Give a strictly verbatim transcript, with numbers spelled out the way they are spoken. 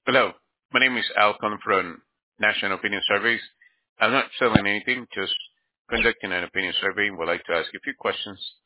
Hello, my name is Alcon from National Opinion Surveys. I'm not selling anything, just conducting an opinion survey and would like to ask a few questions